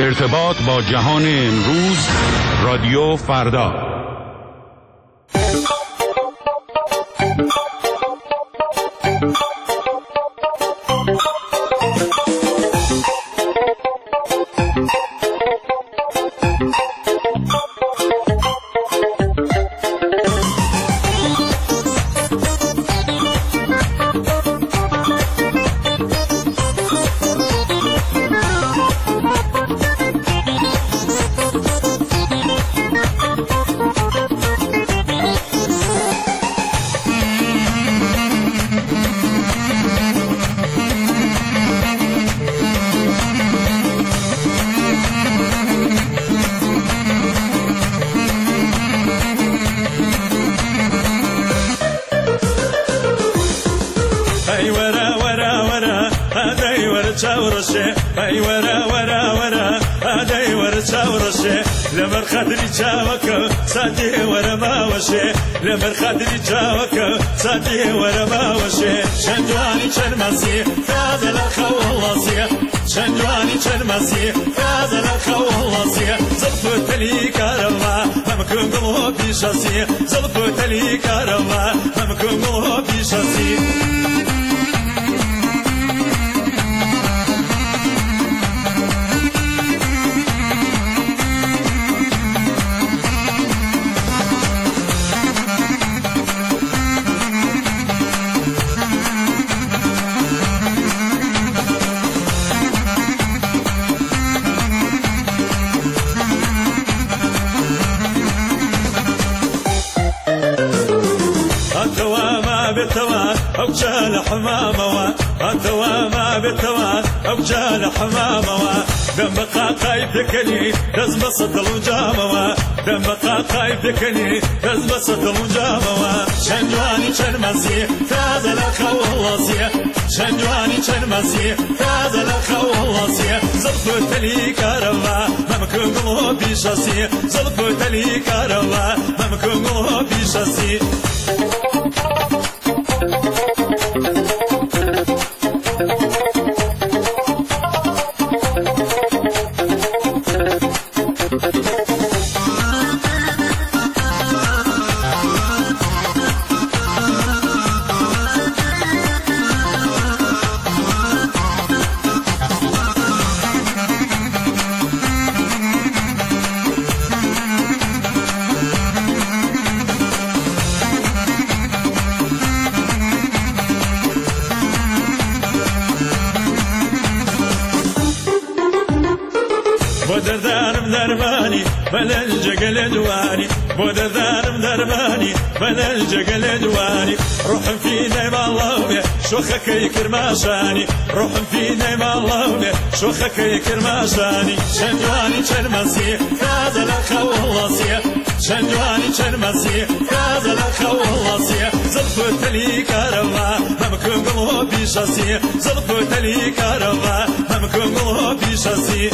ارتباط با جهان امروز، رادیو فردا. لمر خدري جاوك صادي ورا ما وشي لمر خدري جاوك صادي ورا ما وشي شنجواني شرمسي فاز الخو والله شنجواني شرمسي فاز الخو والله زلفت لي كرما ممكن قلبي شاسي زلفت لي كرما ممكن قلبي شاسي أو جال حمامة أنتوا ما بالتوا أو جال حمامة دم قاقاي ذكني دزم صدل وجامة دم قاقاي ذكني دزم صدل وجامة شنجواني شرمسي فاز الأخو والله شنجواني شرمسي فاز الأخو والله زلفت لي كرما ممكن قلبي شاسي زلفت لي كرما ممكن قلبي شاسي دارم درماني بلا الجقل دواني بود دارم درماني بلا الجقل دواني روح في نعم الله شوخك يكرماشاني روح في نعم الله شوخك يكرماشاني شنجواني شرمسي فاز الأخو والله شنجواني شرمسي فاز الأخو والله زلفت لي كرما ممكن قلبي شاسي زلفت لي كرما ممكن قلبي شاسي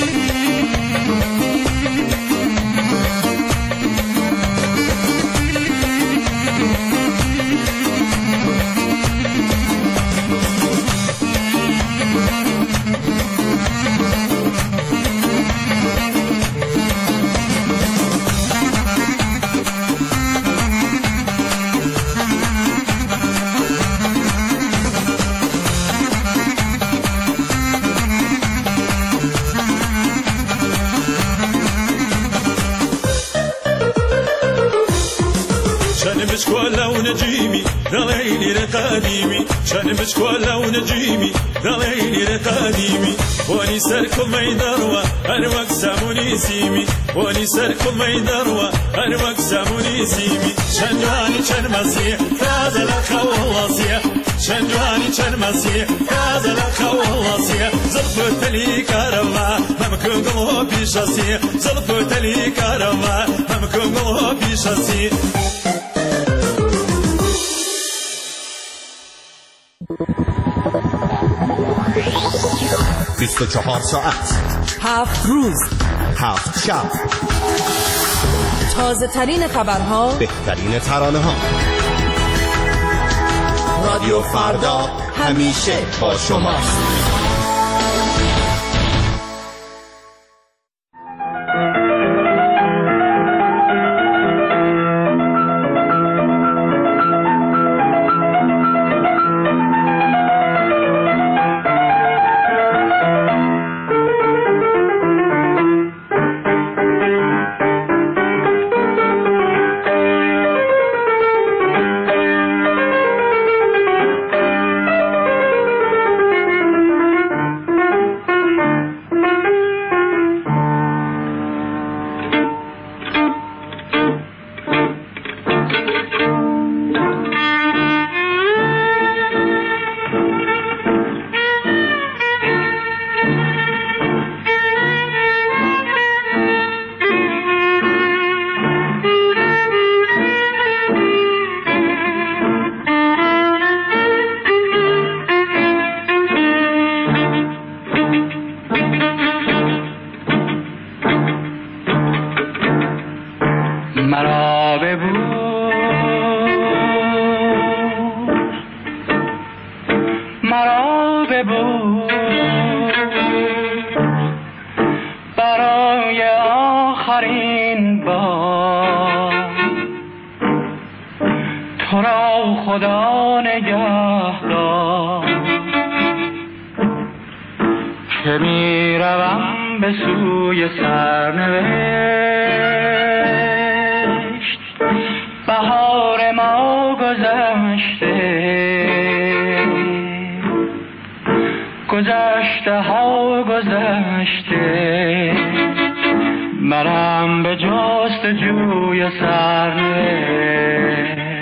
شان بشكولا ونجيمي دليلي لقديمي شان بشكولا ونجيمي دليلي لقديمي واني سركم ما يدروا انا وقسموني سيمي واني سركم ما يدروا انا وقسموني سيمي شنجواني شرمسي فاز الأخو والله شنجواني شرمسي فاز الأخو والله زلفت لي كرما ممكن قلبي شاسي زلفت لي كرما ممكن قلبي شاسي 24 ساعت 7 روز 7 شب تازه ترین خبرها، بهترین ترانه ها. رادیو فردا همیشه با شماست. خدا نگهدار که می روم به سوی سرنوشت. بهار ما گذشته، گذشته ها گذشته، منم به جستجوی سرنوشت.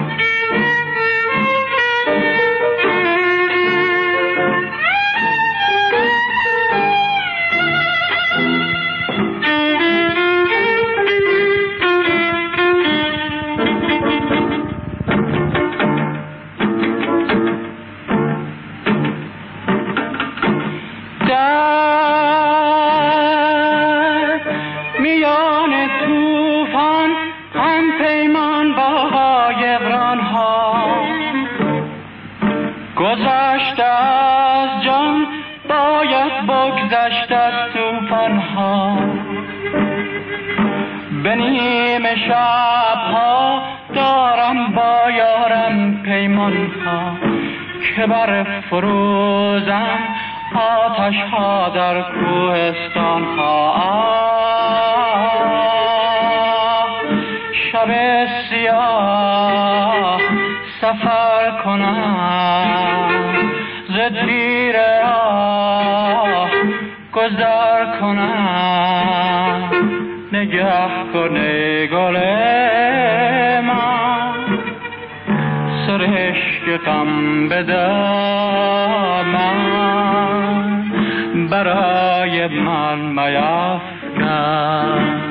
گذشته از جان باید بگذشت از توفان ها، به نیم شب ها دارم با یارم پیمان ها که بر فروزم آتش ها در کوهستان ها. شب سیاه سفر کنم، ز تیر راه گذر کنم، نگه کنه گل من سرشک غم به دامن برای من میفکن.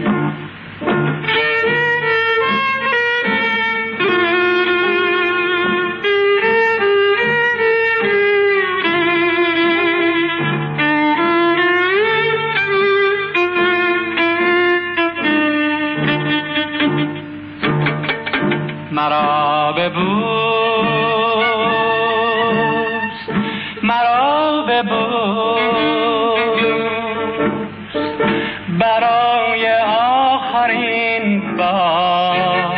مرا ببوس، مرا ببوس، برای آخرین بار.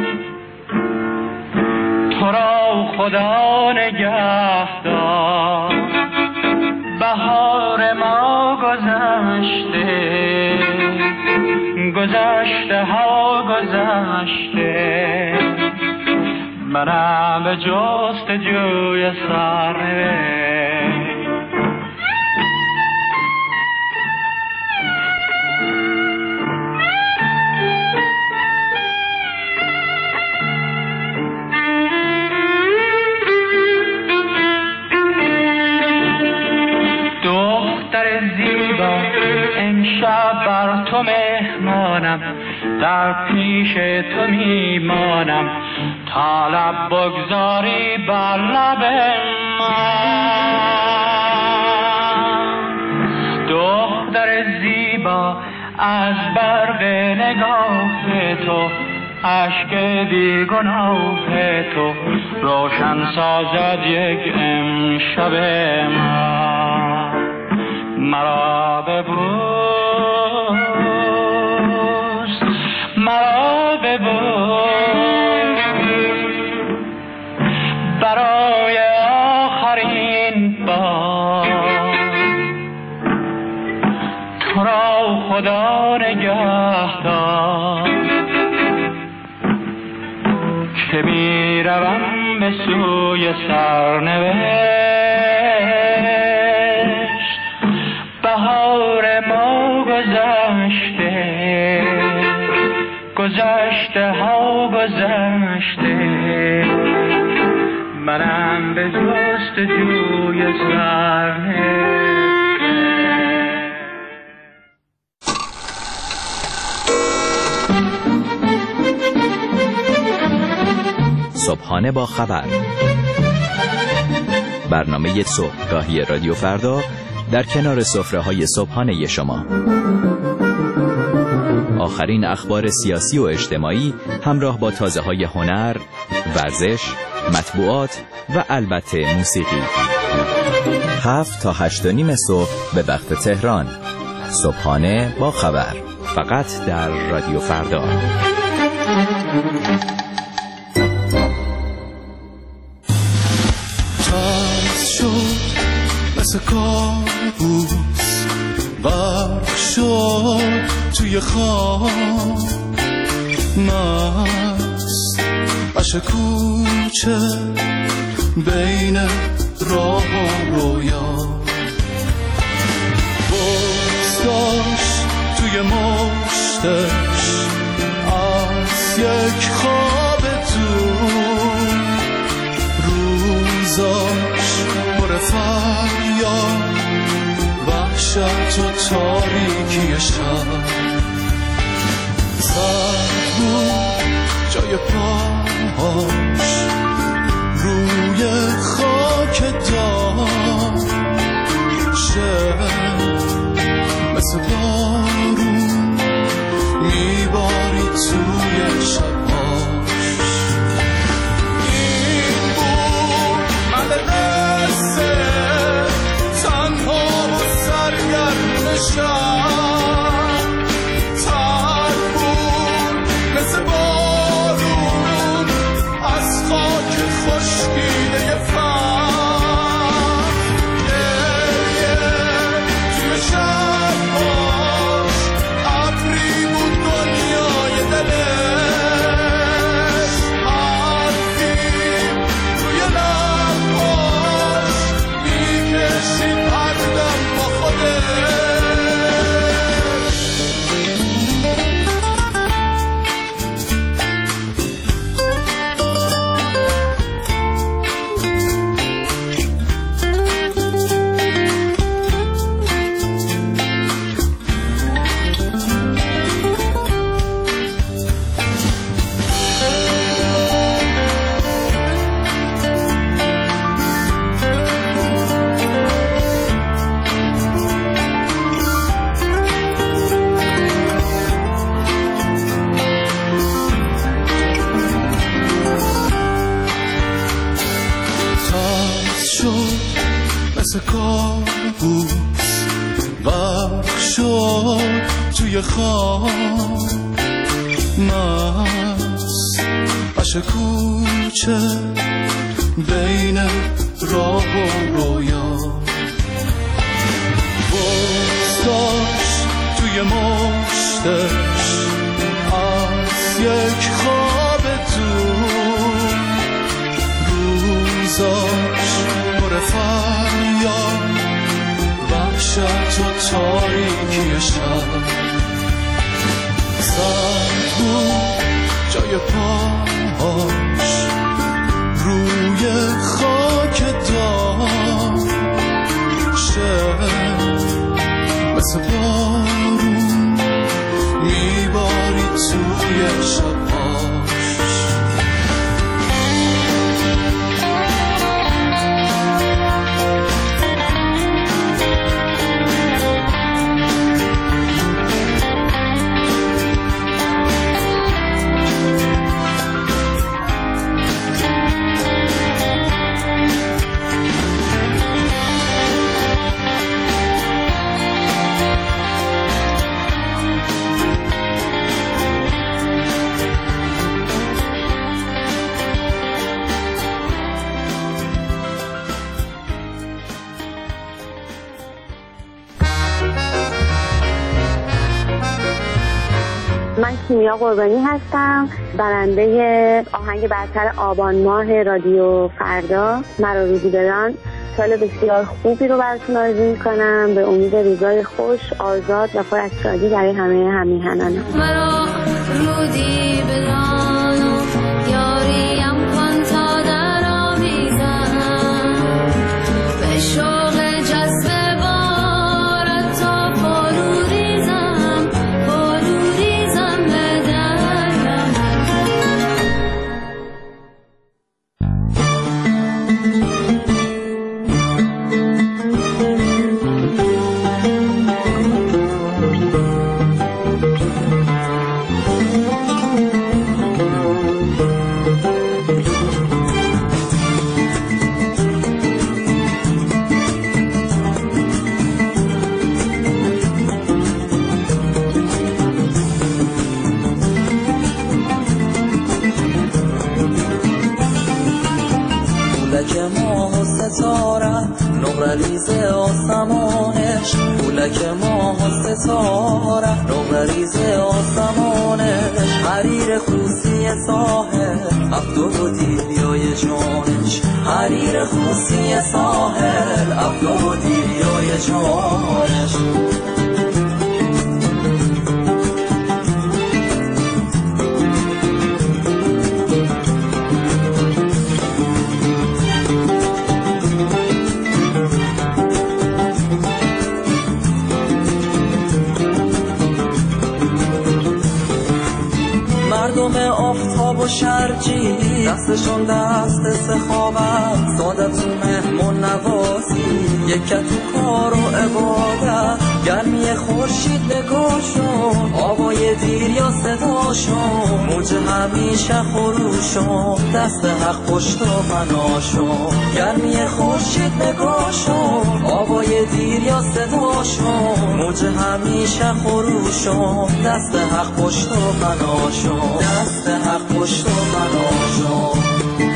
تو را خدا نگهدار، بهار ما گذشته، گذشته ها گذشته، منم به جستجوی سرنوشت. دختر زیبا امشب بر تو مهمانم، در پیش تو میمانم تا لب بگذاری بر لب من. دختر زیبا از برق نگاه تو، اشک بیگناه تو روشن سازد یک امشب من. مرا ببوس، مرا ببوس، برای آخرین بار. تو را خدا نگهدار که می روم به سوی سرنوشت. بهار ما گذشته، گذشته ها گذشته، منم به جستجوی سرنوشت. صبحانه با خبر، برنامه صبحگاهی رادیو فردا در کنار سفره‌های صبحانه شما. آخرین اخبار سیاسی و اجتماعی همراه با تازه‌های هنر، ورزش، مطبوعات و البته موسیقی. 7 تا 8:30 صبح به وقت تهران. صبحانه با خبر، فقط در رادیو فردا. مثل کابوس غرق شد توی خواب، مست عشق کوچه بین راه و رویا، بغض داشت توی مشتش از یک خواب دور، روزاش پر فریاد وحشت و تاریکی شب، سرد بود جای پاهاش روی خاک دار، شب مثل بارون میباری توی شباش. این بود مدرسه تنها و سرگرم شب، تر بود مثل بارون از خاک خشکیده فهم، گریه توی شباش ابری بود دنیای دلش، حرفی توی لباش میکشید هر دم با خودش. مثل کابوس غرق شد توی خواب، مست عشق کوچه بین راه و رویا، بغض داشت توی مشتش از یک خواب دور، روزاش پر فریاد وحشت و تاریکی شب، سرد بود جای پاهاش روی خاک دار، شب مثل بارون میباری توی شباش. من کیمیا قربانی هستم، برنده آهنگ برتر آبان ماه رادیو فردا مرا روزی بدان. سال بسیار خوبی رو براتون آرزو می‌کنم، به امید روزای خوش، آزاد و پر از شادی برای همه همیهنانم. مرا روزی بدان و یاریم کن تا در آویزم، به شوق جذب بارت تا فرو ریزم به درم. که ماه و ستاره نقره ریز فلک ماه و ستاره نوبریز آسمانش حریر خوسی ساحل عبدو و دیریای جانش حریر خوسی ساحل عبدو و دیریای جانش مردم آفتاب و شرجی دستشون دست سخاوت ساده تو مهمون نوازی یکت تو کار و عبادت گرمی خورشید نگاشون آوای دیر یا صداشون موج همیشه خروشون دست حق پشت و بناشون گرمی خورشید نگاشون آوای دیر یا صداشون موج همیشه خروشون دست حق پشت و بناشون دست حق پشت و بناشون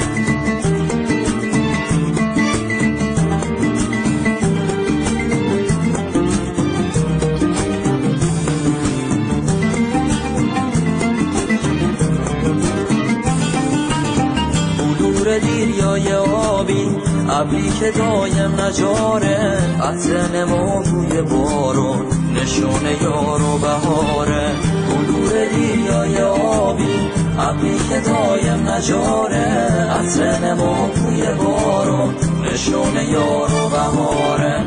دیریای آبی ابری که دایم نجاره عطر نما بوی بارون نشون یار و بهاره بلور دیریای آبی ابری که دایم نجاره عطر نما بوی بارون نشون یار و بهاره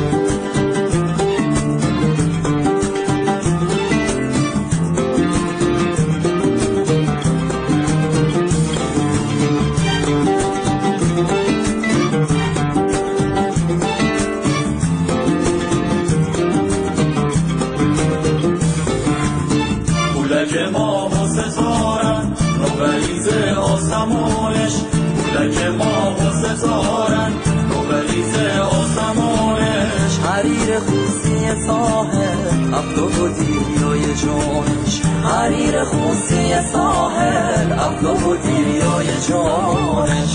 فلک ماه و ستارن نوبریز آسمانش فلک ماه و ستارن نوبریز آسمانش حریر خوسی ساحل عبدو و دیریای جانش حریر خوسی ساحل عبدو و دیریای جانش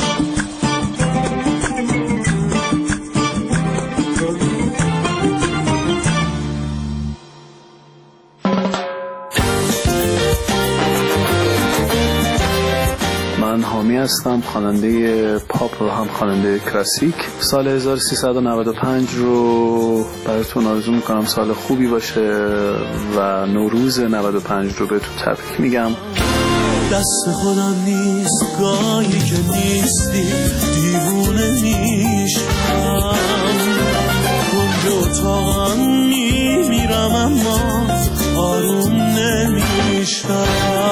حامی هستم، خواننده پاپ و هم خواننده کلاسیک. سال 1395 رو براتون آرزو میکنم سال خوبی باشه و نوروز 95 رو بهتون تبریک میگم. دست خودم نیست گاهی که نیستی دیوونه میشم کنج اتاقم میمیرم اما آروم نمیشم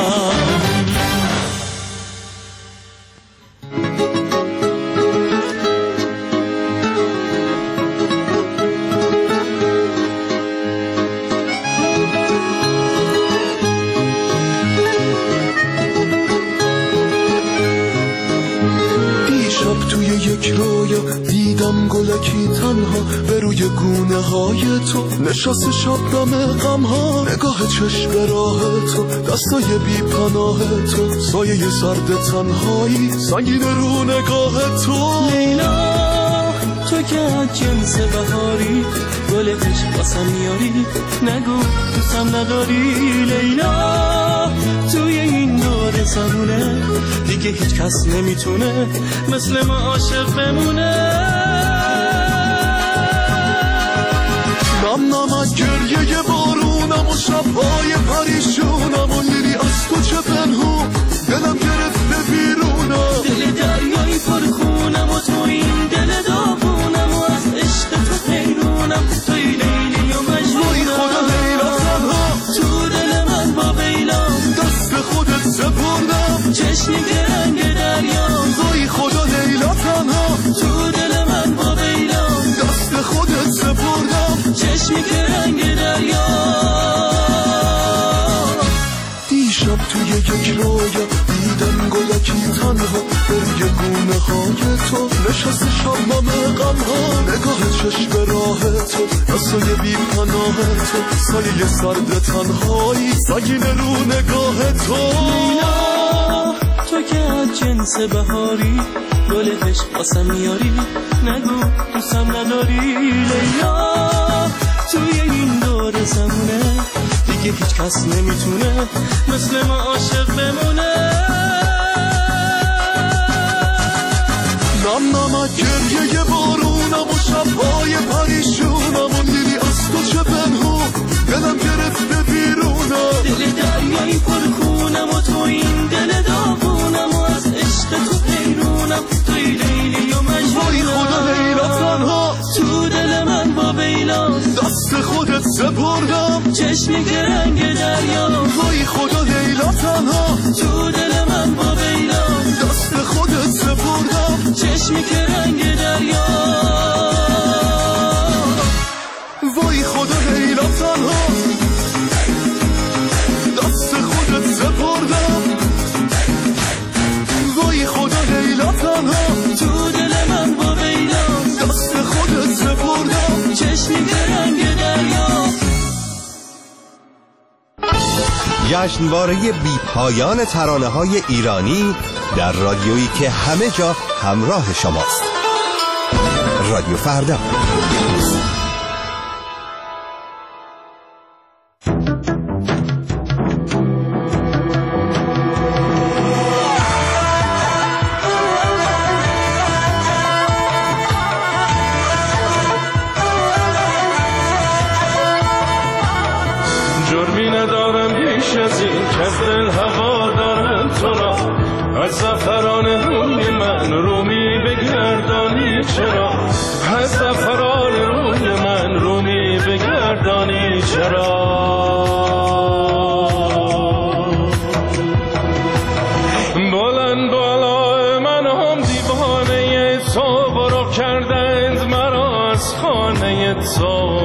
دیدم گلکی تنها به روی گونه های تو نشست شبنم غم ها نگاه چشم راه تو دستای بی پناه تو سایه سرد تنهایی سنگین رو نگاه تو لیلا تو که از جنس بهاری گل عشق واسم میاری نگو دوستم نداری لیلا توی این دور زمونه دیگه هیچ کس نمیتونه مثل ما عاشق بمونه نم از گریه بارونم و شبهای پریشونم و لیلی از تو چه پنهون دلم گرفته بیرونم دل دریایی پر خونم و تو این دل داغونم و از عشق تو حیرونم توی لیلی و مجنونم وای خدا لیلا تنها تو دل من با بیلام دست خودت سپردم چشمی که رنگ دریا وای خدا لیلا تنها تو دل من با بیلام دست خودت سپردم چشمی که رنگ دریا دیشب توی یک رویا دیدم گلکی تنها به روی گونه های تو نشست شبنم غم ها نگاه چشم راه تو دستای بی پناه تو سایه سرد تنهایی سنگین رو نگاه تو لیلا تو که از جنس بهاری گل عشق واسم میاری نگو دوستم نداری لیلا توی این دور زمونه دیگه هیچ کس نمیتونه مثل ما عاشق بمونه. نم نمک گریه بارونم و شبهای پریشونم و دیدی از تو چه پنهون دلم گرفته بیرونم. دل دریایی پرخونم و تو این دل داغونم و از عشق تو پیرونم. توی لیلی و مجنونم. وای خدا لیلا تنها تو دل من با بیلاست دست خودت سپردم چشمی که رنگ دریا. وای خدا لیلا تنها تو دل من با بیلاست دست خودت سپردم چشمی که رنگ دریا. وای خدا لیلا تنها دست خودت سپردم. وای خدا لیلا تنها تو دل من با بیلاست دست خودت سپردم چشمی که رنگ دریا. جشنواره بی پایان ترانه‌های ایرانی در رادیویی که همه جا همراه شماست. رادیو فردا. جرمی ندارم بیش از این که از دل هوا دارم تو را. از زفران روی من رومی بگردانی چرا؟ از زفران روی من رومی بگردانی چرا؟ بلند بالا من هم دیوانه تو برو کردند مرا از خانه تو.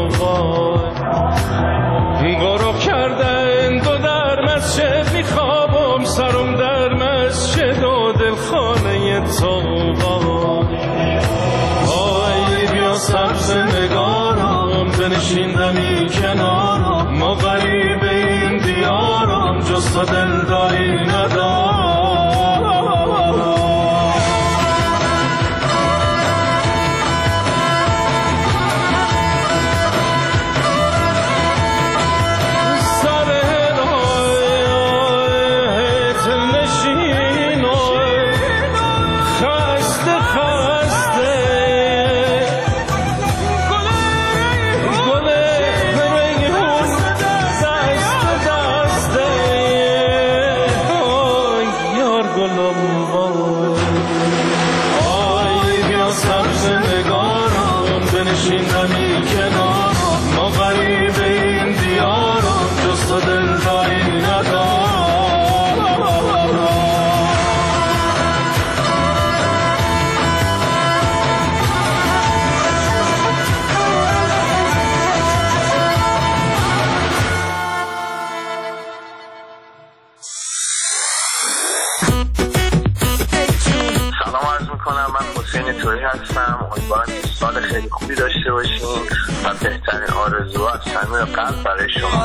غروب کردن دو در مسجد میخوابم سرم در مسجد و دل خانه تو. آی بیا سبز نگارم بنشیندمی کنارم ما غریب این دیارم جز تو دلداری ندارم. امیدوارم سال خیلی خوبی داشته باشین و بهترین آرزوها از صمیم قلب برای شما.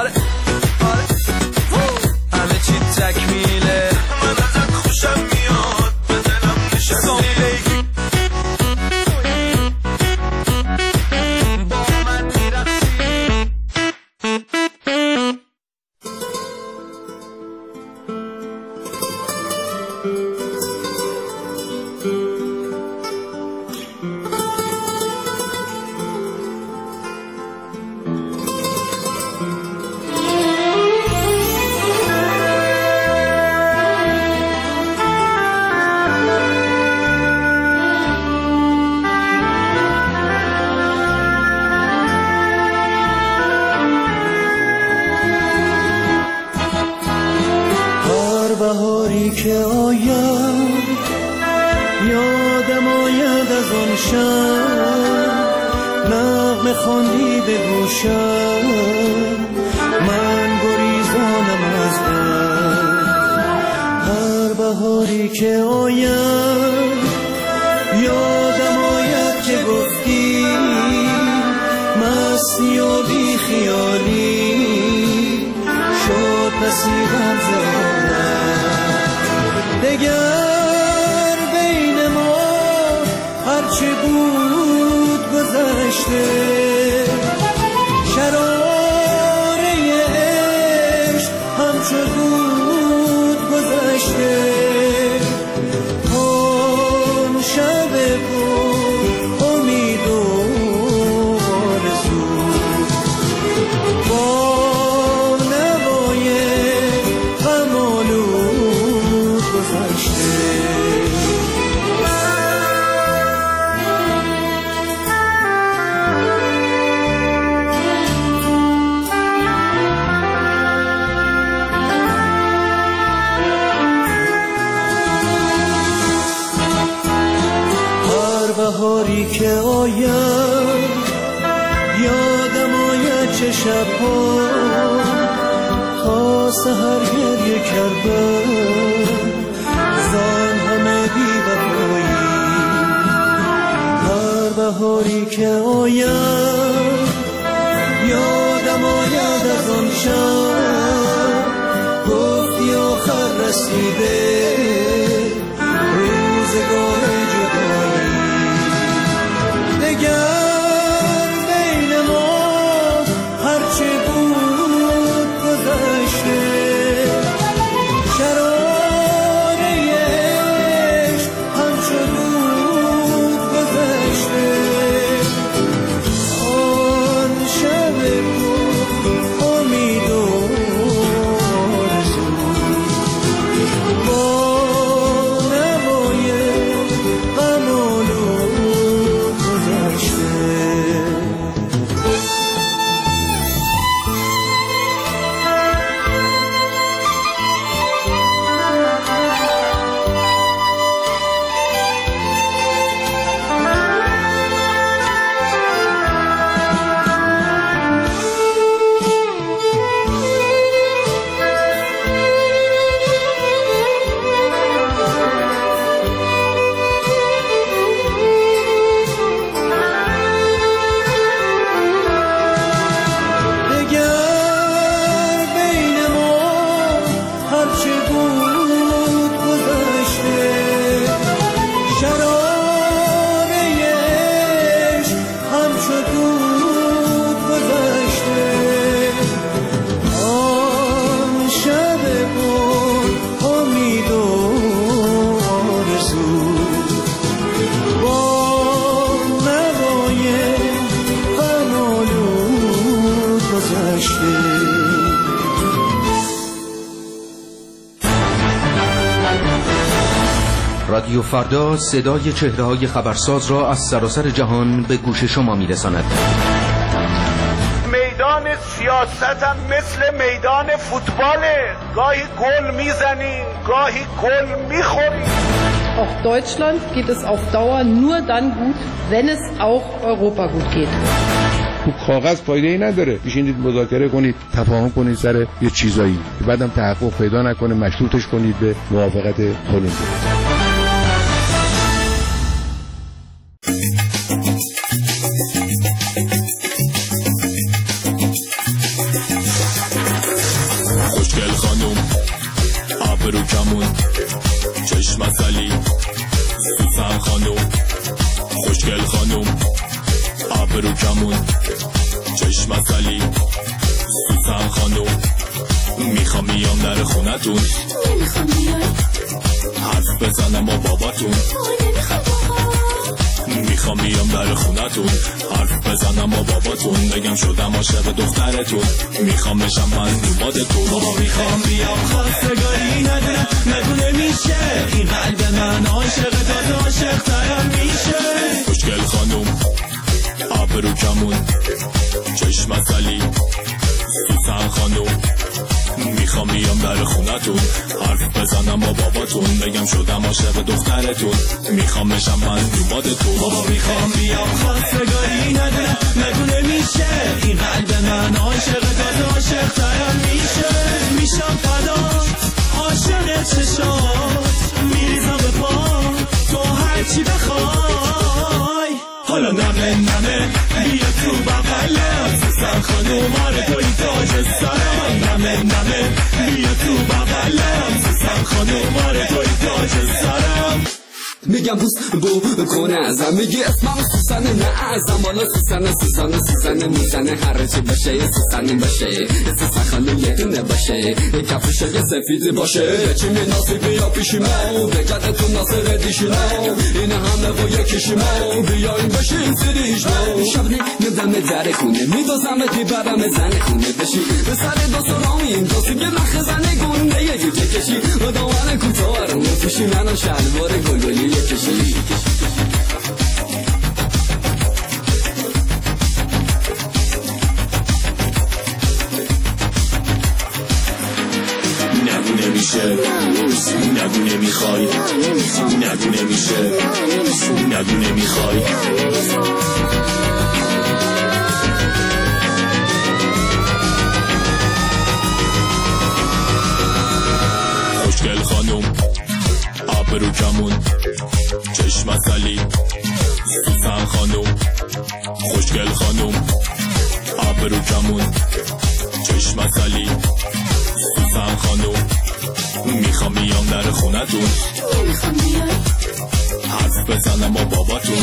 همه چی تکمیله من ازت خوشم میاد به دلم نشستی با من میرسی. بهاری که آید یادم آید از آن شب نغمه خواندی به گوشم من گریزانم از غم. هر بهاری که آید یادم آید که گفتی مستی و بی خیالی شد نصیبم دگر بین ما هرچی بود گذشته. همچو بود گذشته اون شب بود امید و آرزو با نوای غم آلود گذشته بهاری که آید یادم آید چه شبها تا سحر گریه کردم زان همه بی وفایی هر بهاری که آید یادم آید از آن شب گفتی آخر رسیده روزگار جدایی دگر بین ما هرچه بود گذشته شراره عشق همچو بود گذشته آن شب بود امید و آرزو با نوای غم آلود گذشته رادیو فردا صدای چهره‌های خبرساز را از سراسر جهان به گوش شما می‌رساند. میدان سیاست هم مثل میدان فوتباله، گاهی گل میزنیم گاهی گل میخوریم. Auch Deutschland geht es auf Dauer nur dann gut, wenn es auch Europa gut geht. تو کاغذ فایده ای نداره، بشینید مذاکره کنید، تفاهم کنید سر یه چیزایی که بعدم تحقق پیدا نکنه مشروطش کنید به موافقت هلند. خوشگل خانوم ابرو کمون چشم عسلی سوسن خانوم خوشگل خانوم ابرو کمون چشم عسلی سوسن خانوم میخوام بیام در خونتون نمیخوام بیای حرف بزنم با باباتون میخوام بیام در خونتون حرف بزنم با باباتون بگم شدم عاشق دخترتون میخوام بشم من دوبادتون بابا میخوام بیام خواستگاری ندارم نگو نمیشه این قلب من عاشق تازه عاشق ترم میشه خوشگل خانوم ابرو کمون چشم عسلی سوسن خانوم میخوام بیام در خونتون حرف بزنم با باباتون بگم شدم عاشق دخترتون میخوام بشم من دوبادتون بابا میخوام بیام خواستگاری ندارم نگو نمیشه این قلب من عاشق تازه عاشق ترم میشه میشم فدا عاشق چشات میریزم به پا تو هرچی بخوای حالا نمه نمه بیا تو بغلم سوسن خانوم آره توی تاج سرم نمه نمه بیا تو بغلم سوسن خانوم آره توی تاج سرم میگم بوس بو کنه ازم میگی اسمم سوسنه نه ازم حالا سوسنه میزنه هر چی باشه یه سوسنی باشه سوسن خانه یه دونه باشه کفش یه سفید باشه چی ناسی بیا پیشیمو بگرده تو ناصر دیشیمو این همه با یکیشیمو بیاین بشین سریشمو شبنی ندم در کنه میدازم دیبرم زن خونه بشی به سر دوسترامیم دوستی که مخزنه گونه یه جوجه کشی و دامن کوتاه رو مفیشی منو شلوار گلولی یکشی نگو نمیشه نگو نمیخوای نگو نمیشه نگو نمیخوای خوشگل خانم آبرو کمون چشم اصلی سوسن خانم خوشگل خانم آبرو کمون چشم اصلی سوسن خانم میخوام بیام در خونتون حرف بزنم با باباتون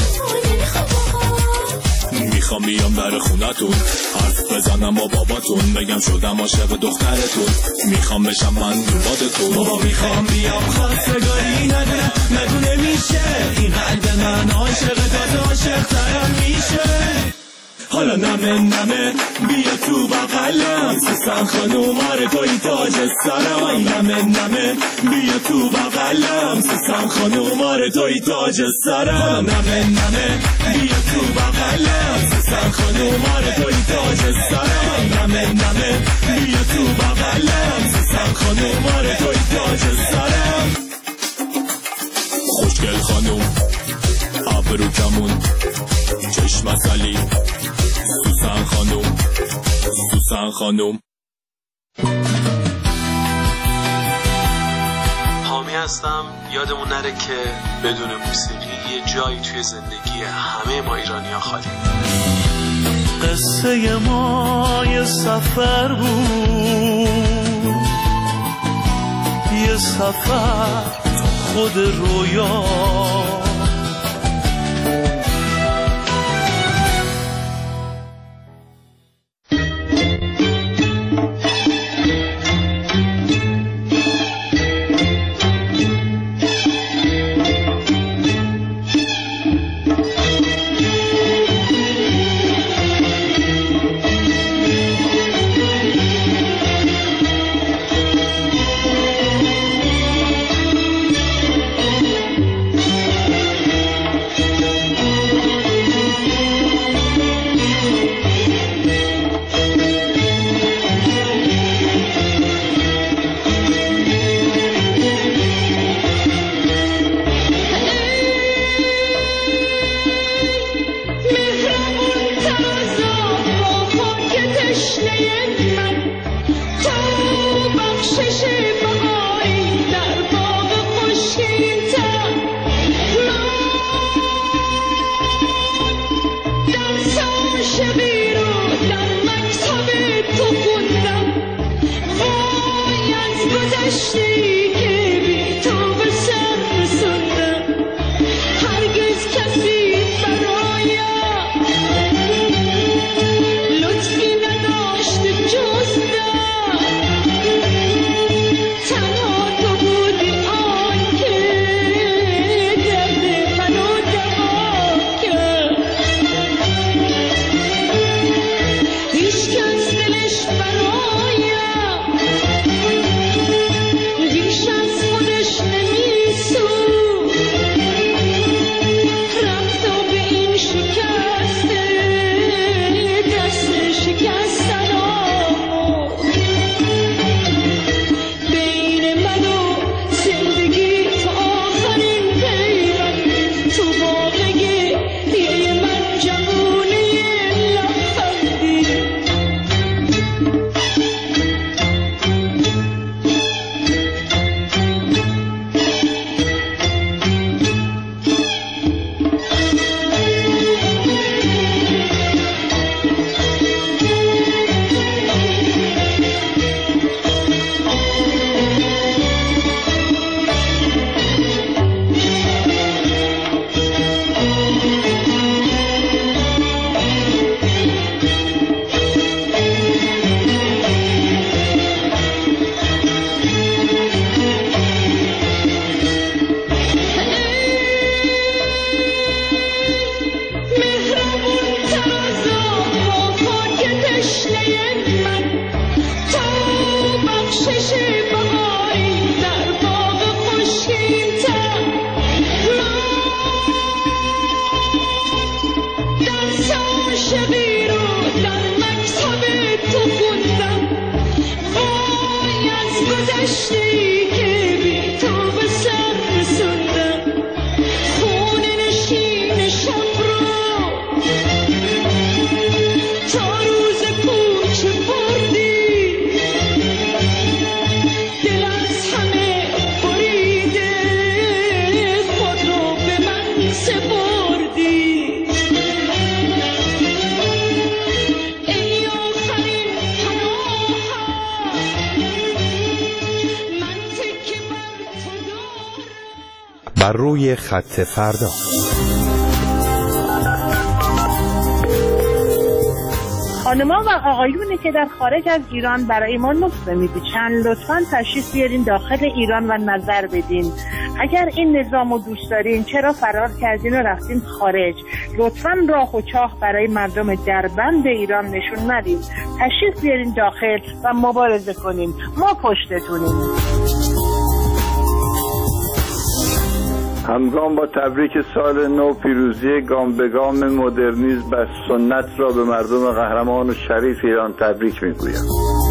میخوام بیام در خونتون حرف بزنم با باباتون بگم شدم عاشق دخترتون میخوام بشم من دنبالتون بابا میخوام بیام خواستگاری نگو نمیشه این قلب من عاشق تازه عاشق ترم میشه حالا نمه بیا تو بغلم سوسن خانوم آره توی تاج سرم ای نمه بیا تو بغلم سوسن خانوم آره توی تاج سرم نمه بیا تو بغلم سوسن خانوم آره توی تاج سرم نمه بیا تو بغلم سوسن خانوم آره توی تاج سرم خوشگل خانوم آبرو کمون چشم اصلی سوسن خانوم حامی هستم. یادمون نره که بدون موسیقی یه جایی توی زندگی همه ما ایرانی‌ها خالی. قصه ما یه سفر بود، یه سفر خود رویا، دشتی که بی تو به سر رسوندم خونه نشین شب رو تا روز کوچه بردی دل از همه بریده خود رو به من سپردی ای آخرین پناهم من تکه بر تو دارم. بر روی خط فردا. خانما و آقایونی که در خارج از ایران برای ما نکته می‌پیچن لطفاً تشریف بیارین داخل ایران و نظر بدین. اگر این نظام رو دوست دارین چرا فرار کردین و رفتین خارج؟ لطفاً راه و چاه برای مردم دربند ایران نشون ندین. تشریف بیارین داخل و مبارزه کنین. ما پشتتونیم. همگام با تبریک سال نو پیروزی گام به گام مدرنیسم و سنت را به مردم قهرمان و شریف ایران تبریک میگویم.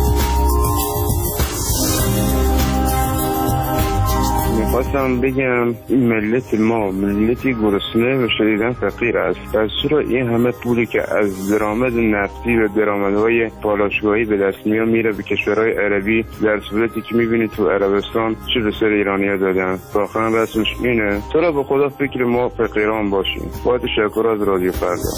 میخواستم بگم این ملت ما ملتی گرسنه و شدیداً فقیر است. پس چرا این همه پولی که از درآمد نفتی و درآمدهای پالایشگاهی به دست میره به کشورهای عربی در صورتی که میبینید تو عربستان چه به سر ایرانی‌ها دادن؟ واقعا رسمش اینه. چرا به خدا فکر ما فقیران باشیم؟ با تشکر از رادیو فردا.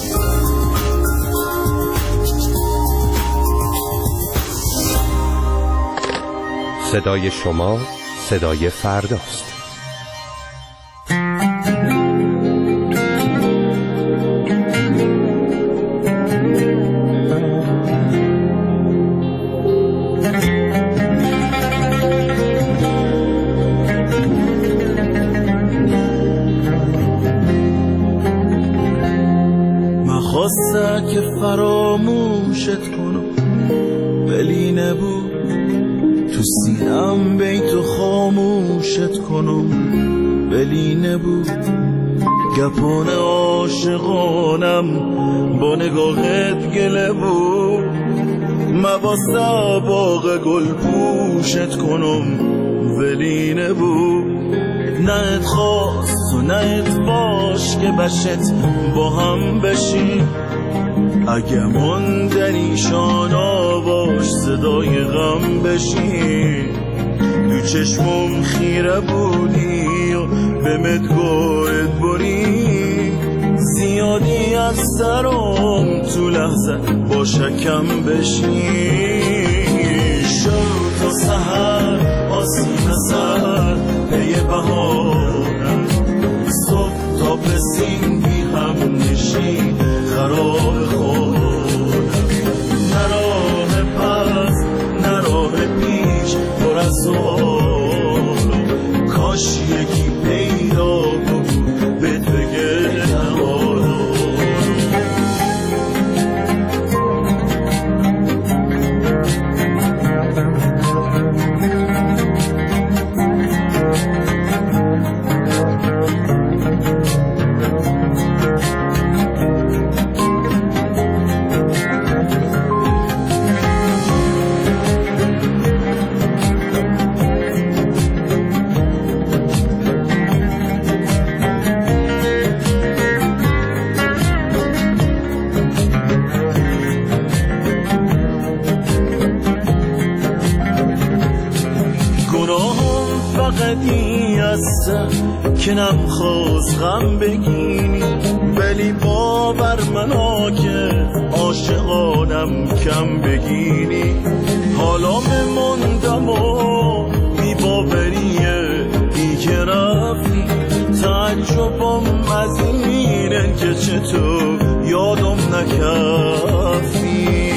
صدای شما صدای فرداست. مخواسته که فراموشت کنم ولی نبود تو سینم بیتو خاموشت کنم ولی نبود گپان عاشقانم با نگاهت گله بود مباسته باغ گل پوشت کنم ولی نبود نه ات خواست و نه ات باش که بشت با هم بشی اگه مندنی شانا باش صدای غم بشی تو چشمم خیره بودی و به مدگوت بری زیادی از سرم تو لحظه با شکم بشی شد تا سهر آسیم سر پی بهارم صبح تا پسین بی هم نشی قرار خودم نراه پس نراه پیش پر از زارم کاش یکی پیدا بود به بگه نهارم که نمیخواست غم بگینی ولی باور منا که عاشقانم کم بگینی حالا بموندم و بی باوریه ای که رفتی تعجبم از اینه که چطور یادم نکردی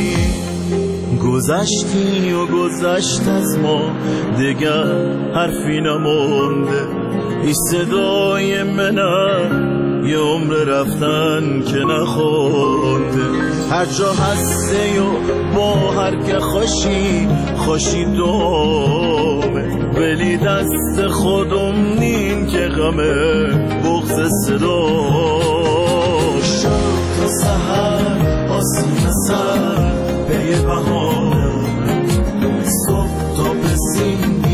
گذشتی و گذشت از ما دیگر حرفی نمونده این صدای منم یه عمر رفتن که نخونده هر جا هسته و با هر که خوشی دومه ولی دست خودم نین که غمه بغض صدا شد تا سهر آسیم سر به یه بهار صبح تا بسیم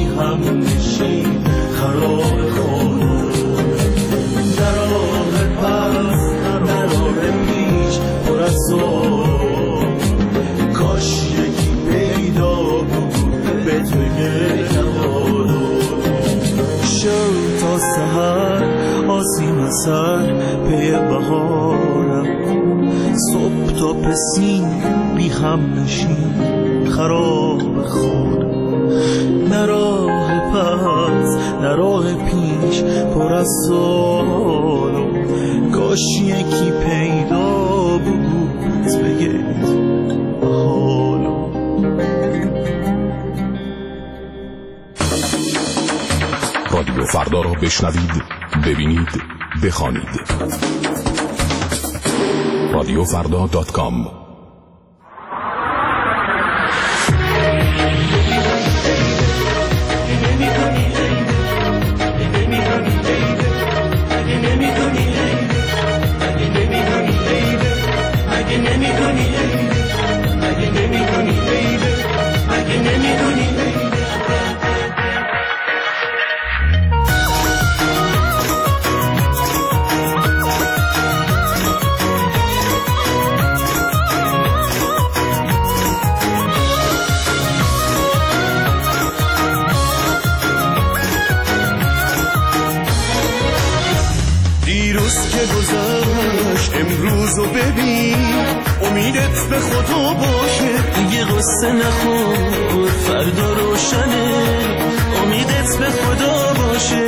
سر پی بهارم، صبح تا پسین بی هم نشین خراب خور، نه راه پس نه راه پیش پر از سوال، کاش یکی پیدا بود بگید حالو. رادیو فردا را بشنوید، ببینید، بخوانید. radiofrda.com. امروزو ببین، امیدت به خدا باشه، دیگه قصه نخور، فردا روشنه، امیدت به خدا باشه.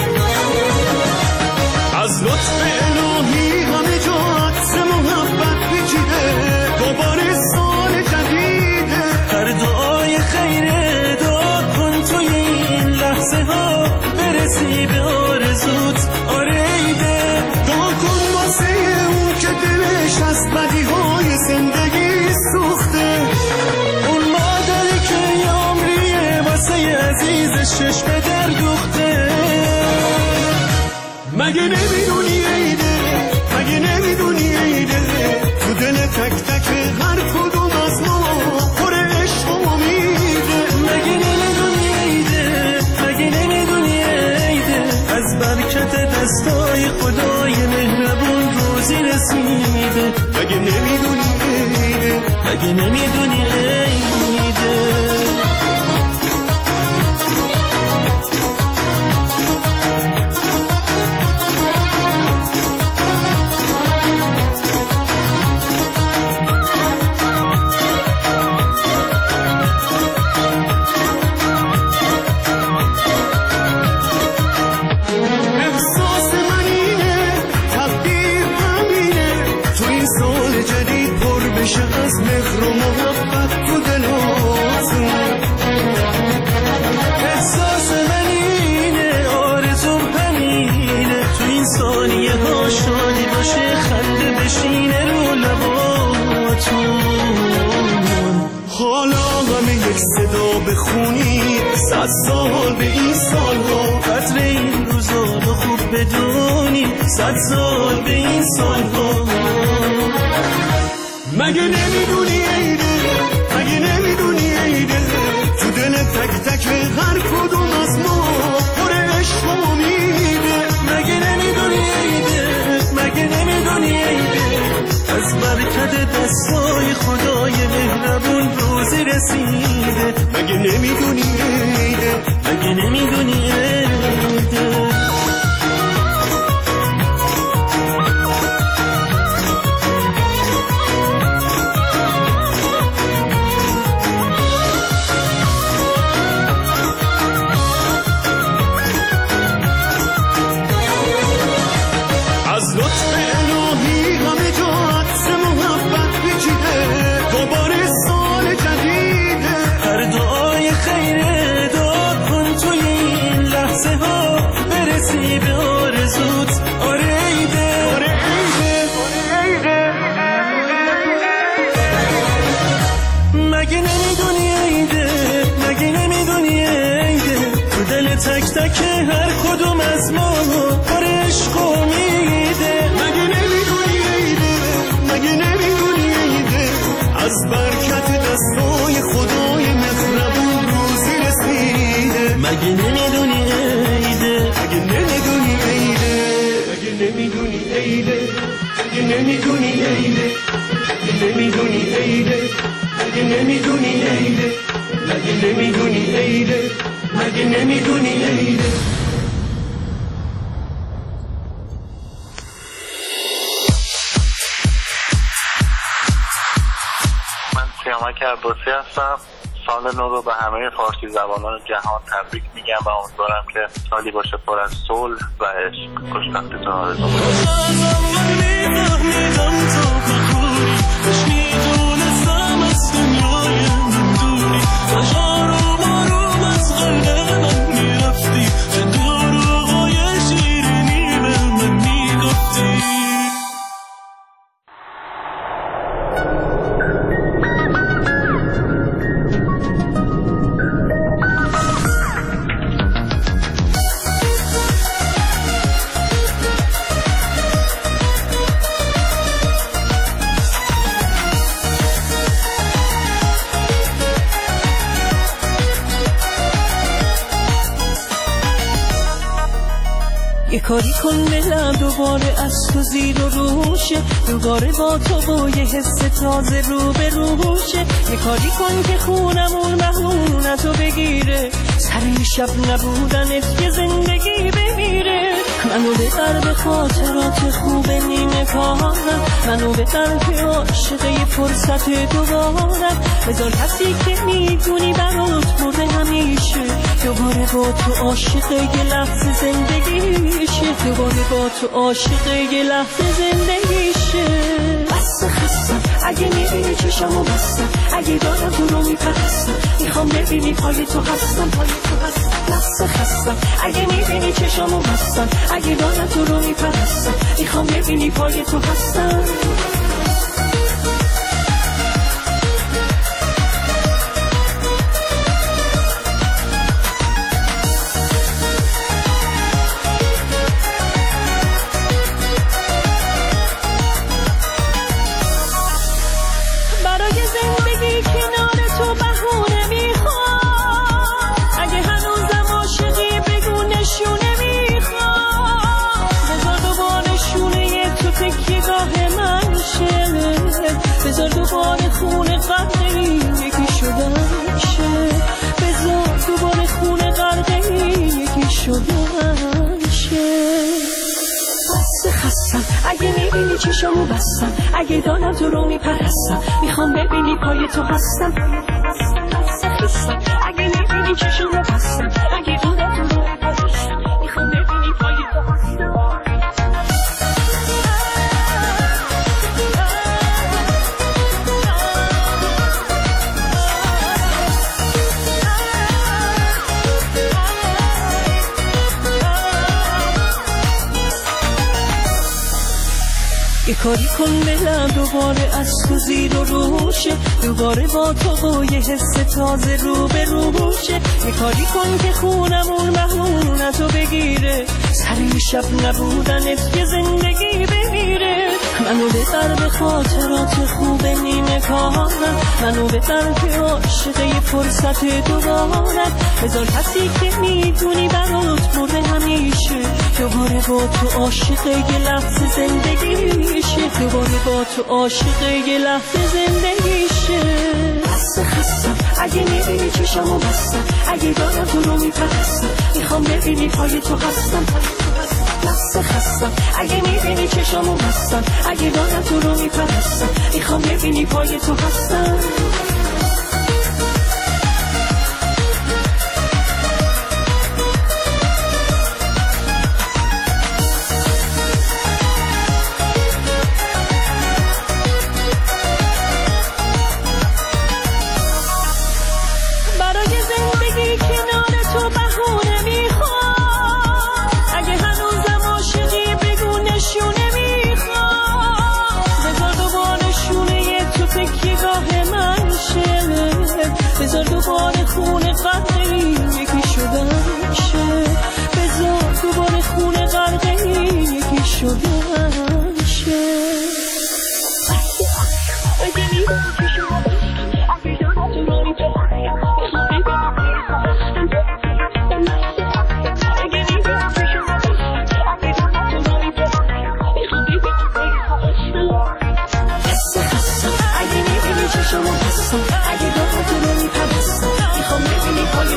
از لطف الهی همه جا عطر محبت پیچیده، دوباره سال جدیده، هر دعای خیره دعا کن توی این لحظه ها برسی به آرزوت. آره ایده دعا کن واسه اون که دلش از بدیهای زندگی سوخته، اون مادری که یه عمریه واسه عزیزش به در دوخته. مگه نمیدونی ایده، مگه نمیدونی ایده، تو دل تک تک هر کدوم از ما پر عشق و امیده. مگه نمیدونی ایده، مگه نمیدونی ایده، از برکت دستای خدای مهربون روزی رسیده. مگه نمیدونی ایده، مگه نمیدونی ایده. از مهر و محبت تو دلاتون، احساس من اینه، آرزوم همینه، تو این ثانیه ها شادی باشه، خنده بشینه رو لباتون. حالا همه یک صدا بخونی، 100 سال به این سالها، قدر این روزا رو خوب بدونی، 100 سال به این سالها. مگه نمیدونی ایده، مگه نمیدونی ایده، تو دل تک تک هر کدوم از ما پر عشق و امیده. مگه نمیدونی ایده، مگه نمیدونی ایده، از برکت دستای خدای مهربون روزی رسیده. مگه نمیدونی ایده، مگه نمیدونی ایده. تک تک هر کدوم از ما پر عشق و امیده. مگه نمیدونی ایده، مگه نمیدونی ایده، از برکت دستای خدای مهربون روزی رسیده. مگه نمیدونی ایده، مگه نمیدونی ایده، مگه نمیدونی ایده، مگه نمیدونی ایده، مگه نمیدونی ایده، مگه نمیدونی ایده، مگه نمیدونی ایده، مگه نمیدونی ایده. عباسی هستم. سال نو رو به همه فارسی زبانان جهان تبریک میگم و امیدوارم که سالی باشه پر از صلح و عشق. خوشبختیتون آرزو یه کاری کن دلم دوباره از تو زیر و روشه، دوباره با تو با یه حس تازه رو به روشه. یه کاری کن که خونمون بهونتو بگیره، سر شب نبودنت که زندگی بمیره. منو ببر به خاطرات خوب نیمه کارم، منو ببر که عاشقه فرصت دوبارم. بذار کسی که میدونی برات مرده همیشه، دوباره با تو عاشقه یه لحظه زندگیشه، دوباره با تو عاشقه یه لحظه زندگیشه. بس خستم اگه میبینی چشمو بستم، اگه دارم تو رو میپرستم، میخوام ببینی پای تو هستم، پای تو هستم. بس خستم اگه میبینی چشمو بستم، اگه دارم تو رو میپرستم، میخوام ببینی پای تو هستم. بذار دوباره خونه غرقه یکی شدن شه، بذار دوباره خونه غرقه یکی شدن شه. بس خستم اگه میبینی چشمو بستم، اگه دارم تو رو میپرستم، میخوام ببینی پای تو هستم. بس خستم اگه میبینی چشمو بستم، اگه دارم تو رو میپرستم، میخوام ببینی پای تو هستم. یه کاری کن دلم دوباره از تو زیر و روشه، دوباره با تو با یه حس تازه رو به روشه. یه کاری کن که خونمون بهونتو بگیره، سر شب نبودنت که زندگی بمیره. منو ببر به خاطرات خوب نیمه کارم، منو ببر که عاشقه فرصت دوبارم. بذار کسی که میدونی برات مرده همیشه، دوباره با تو عاشقه یه لحظه زندگیشه، دوباره با تو عاشقه یه لحظه زندگیشه. بس خستم اگه میبینی چشمو بستم، اگه دارم تو رو میپرستم، میخوام ببینی پای تو هستم. بس خستم اگه میبینی چشمو بستم، اگه دارم تو رو میپرستم، میخوام ببینی پای تو هستم. بذار دوباره خونه غرقه یکی شدن شه، بذار دوباره خونه غرقه یکی شدن شه. اگه میدونی که شما اگه دارم تو رو میپرستم، میخوام ببینی اگه میدونی که شما اگه دارم تو رو میپرستم، میخوام ببینی بس خستم اگه میبینی چشمو بستم، اگه دارم تو رو میپرستم، میخوام ببینی پای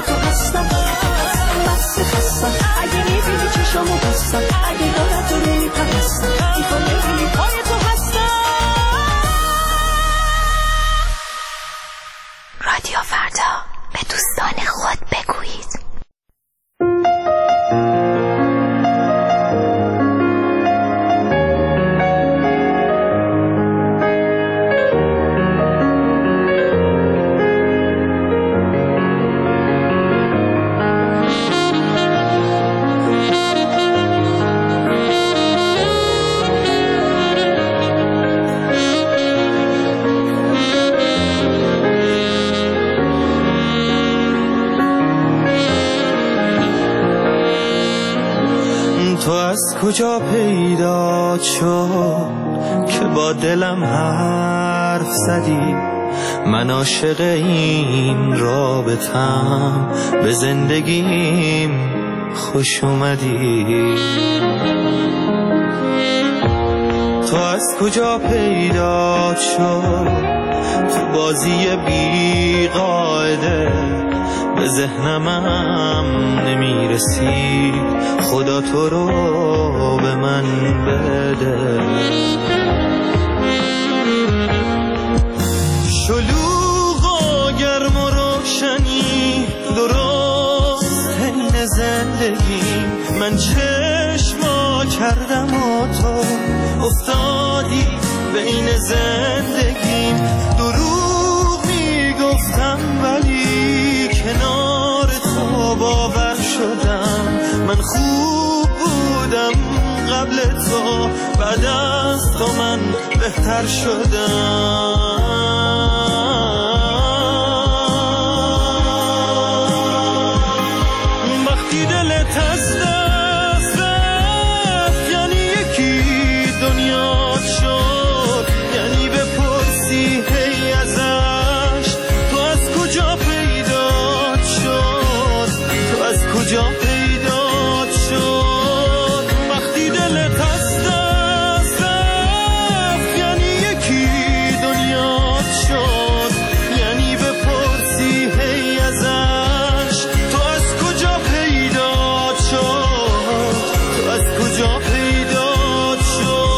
از کجا پیدا شد که با دلم حرف زدی؟ من عاشق این رابطم، به زندگیم خوش اومدی. تو از کجا پیدا شد تو بازی بی قاعده؟ به ذهنم نمیرسی، خدا تو رو به من بده. شلوغ و گرم و روشنی درست حین زندگی، من چشما کردم و تو افتادی بین زندگیم. دروغ میگفتم ولی کنار تو باور شدم. من خوب بودم قبل تو، بعد از تو من بهتر شدم. وقتی دلت از دست رفت یعنی یکی دنیا شد، یعنی بپرسی هی ازش تو از کجا پیدا شد، تو از کجا پیدا شد. وقتی دلت از دست رفت یعنی یکی دنیا شد، یعنی بپرسی هی ازش تو از کجا پیدا شد، تو از کجا پیدا شد.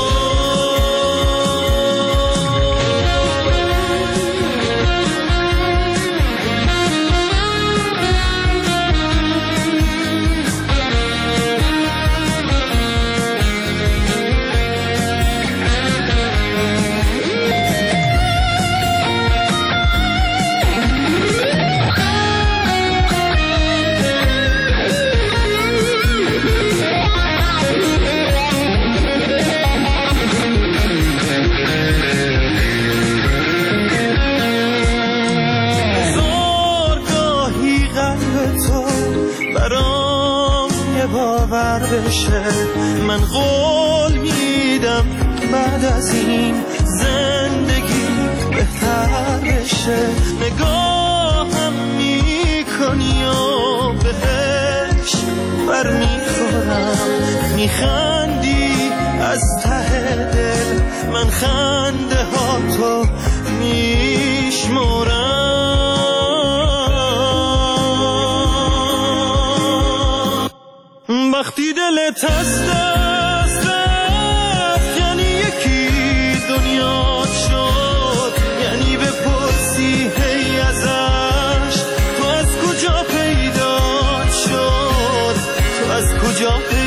زارگاهی قلب تو برام یه باور بشه، من قول میدم بعد از این زندگی بهتر بشه. نگاهم میکنی و بهش بر میخورم، میخندی از ته دل، من خنده ها تو میشمرم. وقتی دلت از دست رفت یعنی یکی دنیا شد، یعنی بپرسی هی ازش تو از کجا پیدا شد، تو از کجا پیدا